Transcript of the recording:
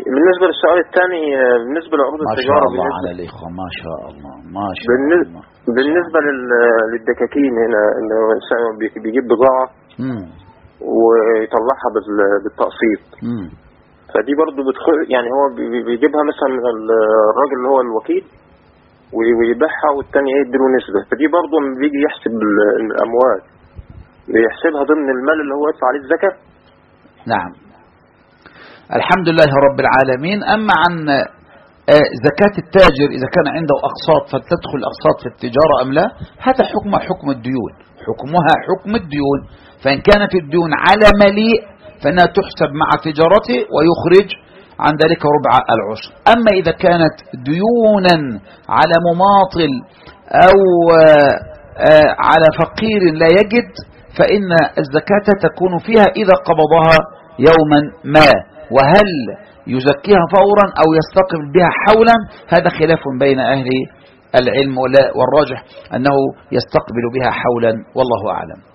بالنسبة للسؤال الثاني، بالنسبة لعروض التجارة، ما شاء الله على الإخوة، ما شاء الله ما شاء الله. بالنسبة للدكاكين هنا، إنه الإنسان بيجيب بضاعة ويطلعها بالتقسيط، فدي برضو بتدخل، يعني هو بيجيبها مثلا من الراجل اللي هو الوكيل ويبيعها، والتاني يديله نسبة، فدي برضو لما بيجي يحسب الأموال بيحسبها ضمن المال اللي هو يدفع عليه الزكاة. نعم، الحمد لله رب العالمين. أما عن زكاة التاجر إذا كان عنده أقساط فتدخل أقساط في التجارة أم لا، هذا حكم الديون، حكمها حكم الديون. فإن كانت الديون على مليء فإنها تحسب مع تجارته ويخرج عن ذلك ربع العشر. أما إذا كانت ديونا على مماطل أو على فقير لا يجد، فإن الزكاة تكون فيها إذا قبضها يوما ما. وهل يزكيها فورا أو يستقبل بها حولا، هذا خلاف بين أهل العلم، والراجح أنه يستقبل بها حولا، والله أعلم.